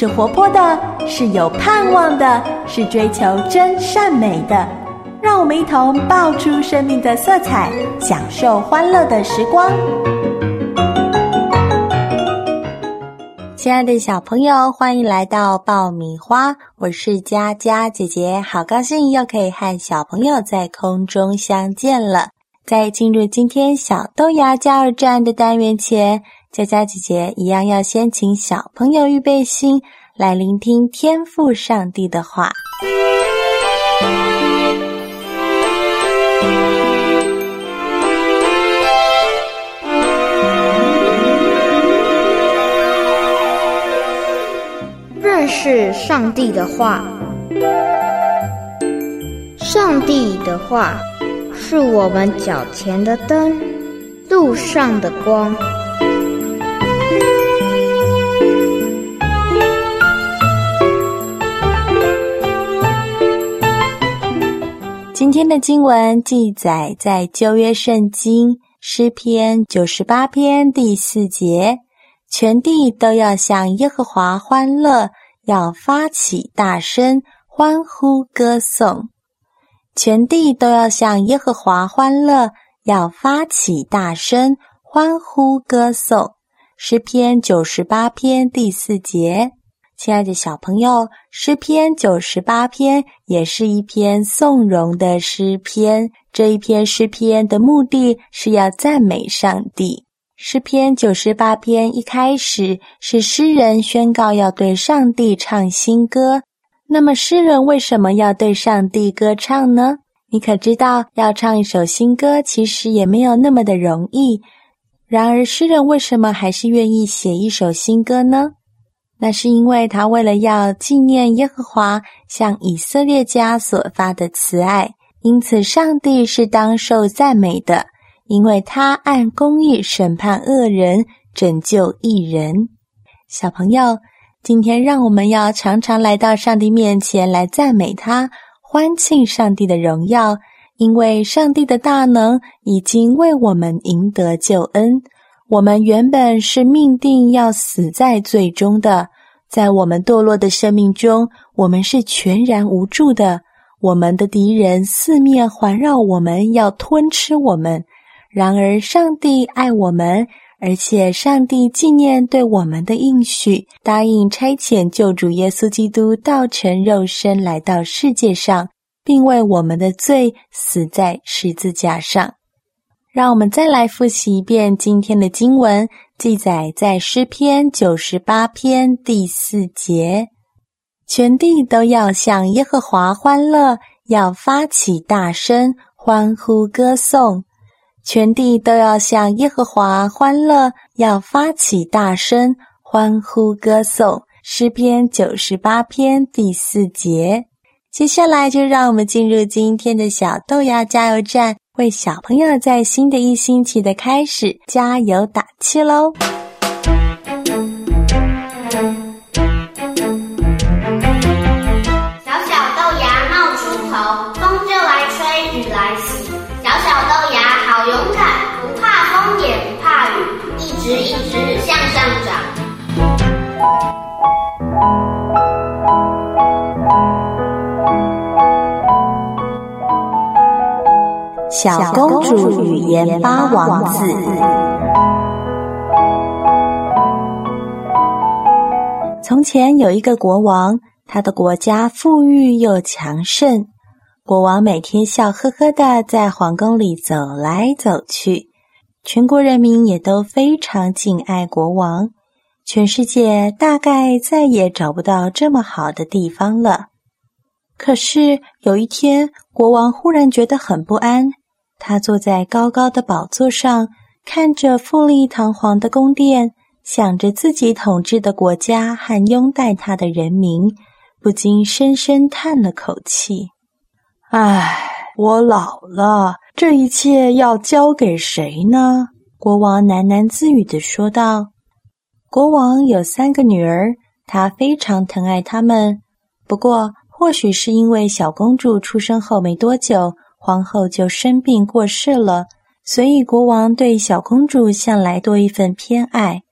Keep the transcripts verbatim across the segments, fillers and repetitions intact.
是活泼的，是有盼望的，是追求真善美的。让我们一同爆出生命的色彩，享受欢乐的时光。 亲爱的小朋友，欢迎来到爆米花，我是佳佳姐姐，好高兴又可以和小朋友在空中相见了。在进入今天小豆芽加油站的单元前，佳佳姐姐一样要先请小朋友预备心，来聆听天父上帝的话。 认识上帝的话。上帝的话是我们脚前的灯，路上的光。 今天的经文记载在旧约圣经诗篇九十八篇第四节，全地都要向耶和华欢乐，要发起大声欢呼歌颂。全地都要向耶和华欢乐，要发起大声欢呼歌颂。诗篇九十八篇第四节。亲爱的小朋友，诗篇九十八篇也是一篇颂荣的诗篇，这一篇诗篇的目的是要赞美上帝。诗篇九十八篇一开始是诗人宣告要对上帝唱新歌，那么诗人为什么要对上帝歌唱呢？你可知道要唱一首新歌其实也没有那么的容易，然而诗人为什么还是愿意写一首新歌呢？那是因为他为了要纪念耶和华向以色列家所发的慈爱，因此上帝是当受赞美的，因为他按公义审判恶人，拯救义人。小朋友，今天让我们要常常来到上帝面前来赞美他，欢庆上帝的荣耀，因为上帝的大能已经为我们赢得救恩。我们原本是命定要死在罪中的，在我们堕落的生命中，我们是全然无助的，我们的敌人四面环绕我们，要吞吃我们。然而上帝爱我们，而且上帝纪念对我们的应许，答应差遣救主耶稣基督道成肉身来到世界上，并为我们的罪死在十字架上。让我们再来复习一遍今天的经文，记载在诗篇九十八篇第四节。全地都要向耶和华欢乐，要发起大声欢呼歌颂。全地都要向耶和华欢乐，要发起大声欢呼歌颂。诗篇九十八篇第四节。接下来就让我们进入今天的小豆芽加油站，为小朋友在新的一星期的开始加油打气咯。 小小豆芽冒出头，风就来吹，雨来袭。小小豆芽好勇敢，不怕风也不怕雨，一直一直向上长。 小公主与盐巴王子。从前有一个国王，他的国家富裕又强盛。国王每天笑呵呵地在皇宫里走来走去，全国人民也都非常敬爱国王。全世界大概再也找不到这么好的地方了。可是有一天，国王忽然觉得很不安。他坐在高高的宝座上，看着富丽堂皇的宫殿，想着自己统治的国家和拥戴他的人民，不禁深深叹了口气。 唉，我老了，这一切要交给谁呢？ 国王喃喃自语地说道。国王有三个女儿，他非常疼爱她们。不过，或许是因为小公主出生后没多久，皇后就生病过世了，所以国王对小公主向来多一份偏爱。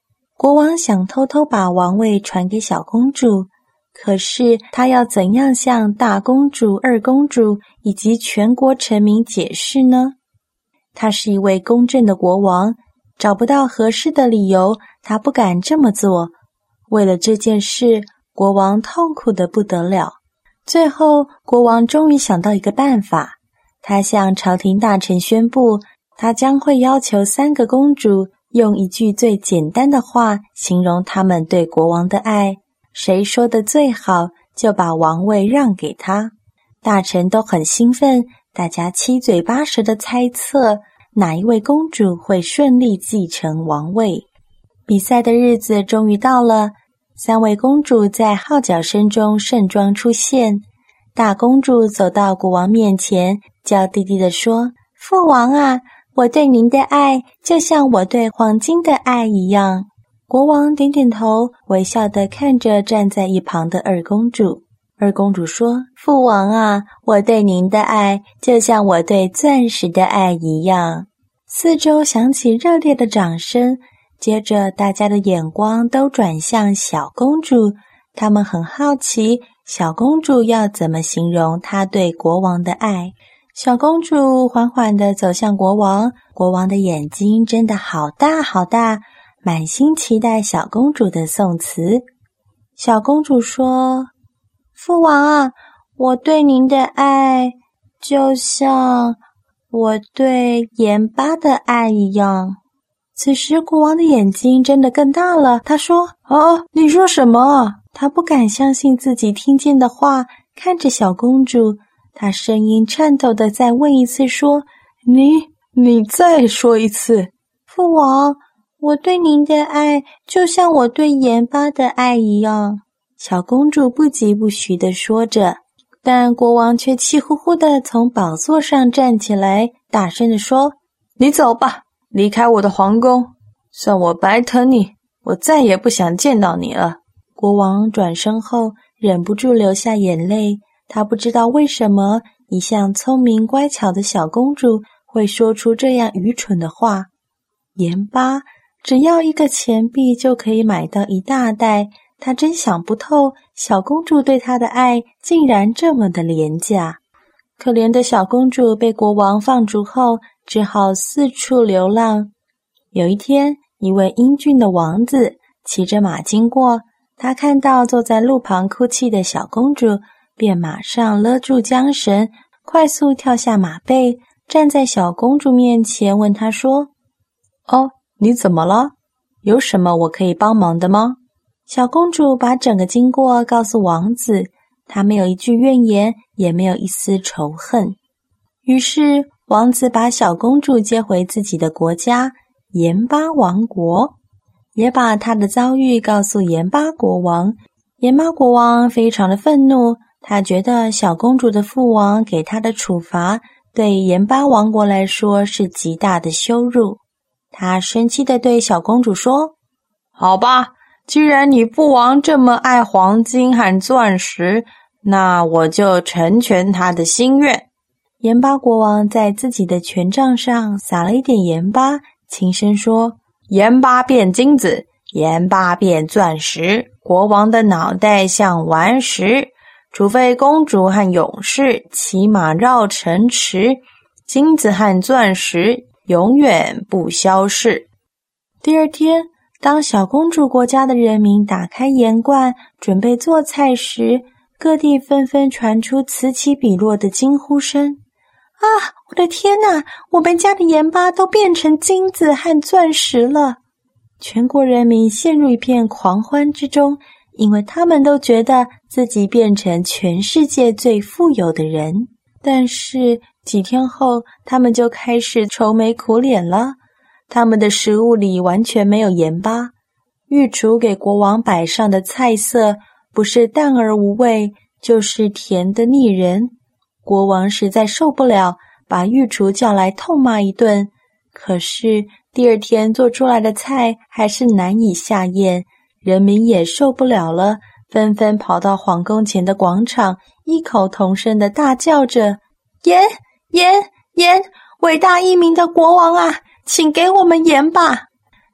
国王想偷偷把王位传给小公主，可是他要怎样向大公主、二公主以及全国臣民解释呢？他是一位公正的国王，找不到合适的理由，他不敢这么做。为了这件事，国王痛苦得不得了。最后，国王终于想到一个办法，他向朝廷大臣宣布，他将会要求三个公主用一句最简单的话形容他们对国王的爱，谁说得最好，就把王位让给他。大臣都很兴奋，大家七嘴八舌地猜测哪一位公主会顺利继承王位。比赛的日子终于到了，三位公主在号角声中盛装出现。大公主走到国王面前，娇滴滴地说：“父王啊，我对您的爱就像我对黄金的爱一样。”国王点点头，微笑地看着站在一旁的二公主。二公主说：“父王啊，我对您的爱就像我对钻石的爱一样。”四周响起热烈的掌声，接着大家的眼光都转向小公主，他们很好奇小公主要怎么形容她对国王的爱。小公主缓缓地走向国王，国王的眼睛真的好大好大，满心期待小公主的颂词。小公主说：“父王啊，我对您的爱就像我对盐巴的爱一样。”此时国王的眼睛真的更大了，他说：“哦，你说什么？”他不敢相信自己听见的话，看着小公主，他声音颤抖地再问一次说：“你，你再说一次。”父王，我对您的爱就像我对盐巴的爱一样。小公主不疾不徐地说着，但国王却气呼呼地从宝座上站起来，大声地说：“你走吧，离开我的皇宫，算我白疼你，我再也不想见到你了。”国王转身后忍不住流下眼泪，他不知道为什么一向聪明乖巧的小公主会说出这样愚蠢的话。盐巴，只要一个钱币就可以买到一大袋，他真想不透，小公主对他的爱竟然这么的廉价。可怜的小公主被国王放逐后，只好四处流浪。有一天，一位英俊的王子骑着马经过，他看到坐在路旁哭泣的小公主，便马上勒住缰绳，快速跳下马背，站在小公主面前，问她说：“哦，你怎么了？有什么我可以帮忙的吗？”小公主把整个经过告诉王子，她没有一句怨言，也没有一丝仇恨。于是王子把小公主接回自己的国家盐巴王国，也把他的遭遇告诉盐巴国王。盐巴国王非常的愤怒，他觉得小公主的父王给他的处罚对盐巴王国来说是极大的羞辱。他生气地对小公主说：“好吧，既然你父王这么爱黄金和钻石，那我就成全他的心愿。”盐巴国王在自己的权杖上撒了一点盐巴，轻声说：“盐巴变金子，盐巴变钻石，国王的脑袋像顽石，除非公主和勇士骑马绕城池，金子和钻石永远不消逝。”第二天，当小公主国家的人民打开盐罐准备做菜时，各地纷纷传出此起彼落的惊呼声。啊，我的天哪，我们家的盐巴都变成金子和钻石了！全国人民陷入一片狂欢之中，因为他们都觉得自己变成全世界最富有的人。但是几天后，他们就开始愁眉苦脸了。他们的食物里完全没有盐巴，御厨给国王摆上的菜色不是淡而无味，就是甜得腻人。国王实在受不了，把御厨叫来痛骂一顿。可是第二天做出来的菜还是难以下咽，人民也受不了了，纷纷跑到皇宫前的广场，异口同声地大叫着：“盐，盐，盐！伟大英明的国王啊，请给我们盐吧！”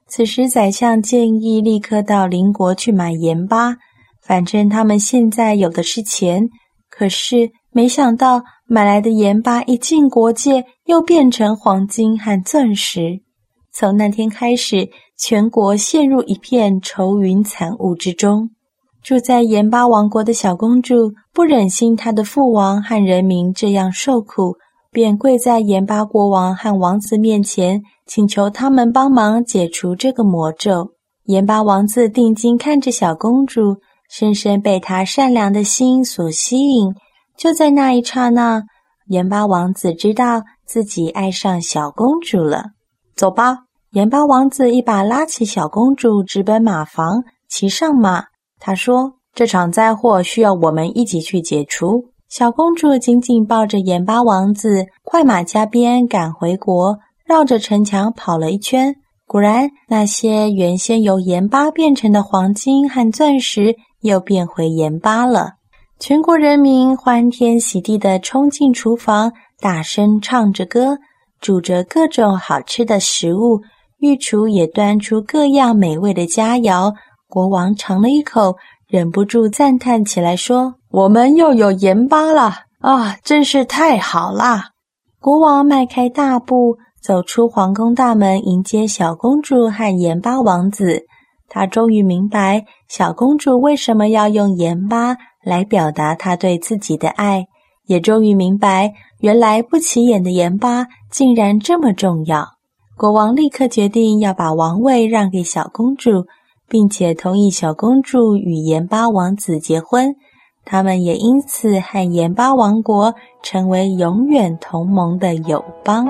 此时宰相建议立刻到邻国去买盐巴，反正他们现在有的是钱。可是没想到买来的盐巴一进国界，又变成黄金和钻石。从那天开始，全国陷入一片愁云惨雾之中。住在盐巴王国的小公主不忍心她的父王和人民这样受苦，便跪在盐巴国王和王子面前，请求他们帮忙解除这个魔咒。盐巴王子定睛看着小公主，深深被她善良的心所吸引。就在那一刹那，盐巴王子知道自己爱上小公主了。走吧！盐巴王子一把拉起小公主，直奔马房，骑上马。他说，这场灾祸需要我们一起去解除。小公主紧紧抱着盐巴王子，快马加鞭赶回国，绕着城墙跑了一圈。果然，那些原先由盐巴变成的黄金和钻石又变回盐巴了。全国人民欢天喜地地冲进厨房，大声唱着歌，煮着各种好吃的食物，御厨也端出各样美味的佳肴。国王尝了一口，忍不住赞叹起来说，我们又有盐巴了啊，真是太好啦！国王迈开大步走出皇宫大门，迎接小公主和盐巴王子。他终于明白小公主为什么要用盐巴来表达她对自己的爱，也终于明白原来不起眼的盐巴竟然这么重要。国王立刻决定要把王位让给小公主，并且同意小公主与盐巴王子结婚，他们也因此和盐巴王国成为永远同盟的友邦。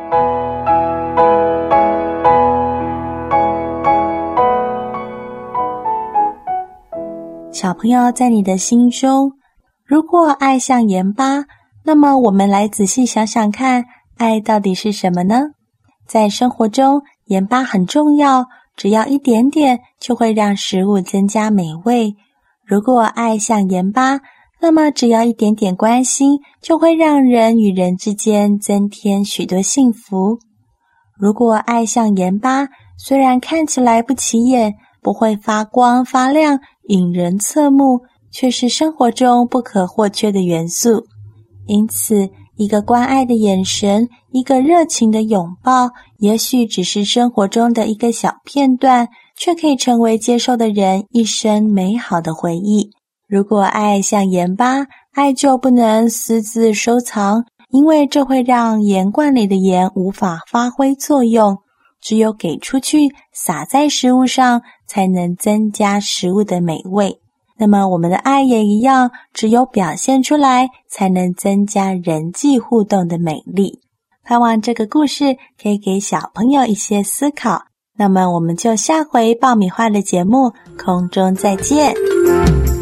小朋友，在你的心中，如果爱像盐巴，那么我们来仔细想想看，爱到底是什么呢？在生活中，盐巴很重要，只要一点点就会让食物增加美味。如果爱像盐巴，那么只要一点点关心，就会让人与人之间增添许多幸福。如果爱像盐巴，虽然看起来不起眼，不会发光发亮，引人侧目，却是生活中不可或缺的元素。因此，一个关爱的眼神，一个热情的拥抱，也许只是生活中的一个小片段，却可以成为接受的人一生美好的回忆。如果爱像盐巴，爱就不能私自收藏，因为这会让盐罐里的盐无法发挥作用，只有给出去，撒在食物上，才能增加食物的美味。那么我们的爱也一样，只有表现出来，才能增加人际互动的美丽。盼望这个故事可以给小朋友一些思考。那么我们就下回爆米花的节目空中再见。